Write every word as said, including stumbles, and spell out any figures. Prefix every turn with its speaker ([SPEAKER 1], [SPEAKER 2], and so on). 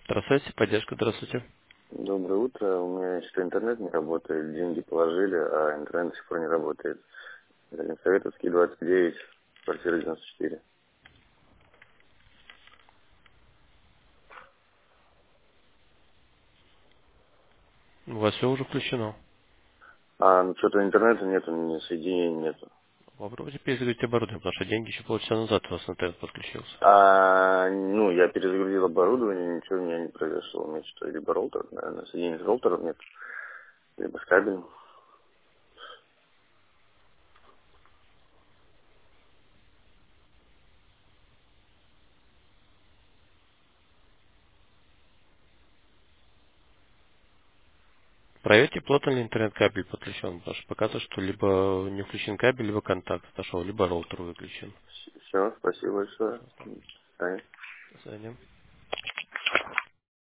[SPEAKER 1] Здравствуйте, поддержка, здравствуйте.
[SPEAKER 2] Доброе утро. У меня что интернет не работает, деньги положили, а интернет до сих пор не работает. Ленсоветовский двадцать девять, квартира девяносто четыре.
[SPEAKER 1] У вас все уже включено.
[SPEAKER 2] А, ну что-то интернета нету, ни соединения нету.
[SPEAKER 1] Попробуйте перезагрузить оборудование, потому что деньги еще полчаса назад у вас интернет подключился.
[SPEAKER 2] А, ну, я перезагрузил оборудование, ничего у меня не произошло. У меня что, либо роутер, наверное, соединения с роутером нет, либо с кабелем.
[SPEAKER 1] Проверьте, плотно ли интернет-кабель подключен, потому что показывает, что либо не включен кабель, либо контакт отошел, либо роутер выключен.
[SPEAKER 2] Все, спасибо большое.
[SPEAKER 1] Пожалуйста.
[SPEAKER 2] До свидания.
[SPEAKER 1] До свидания.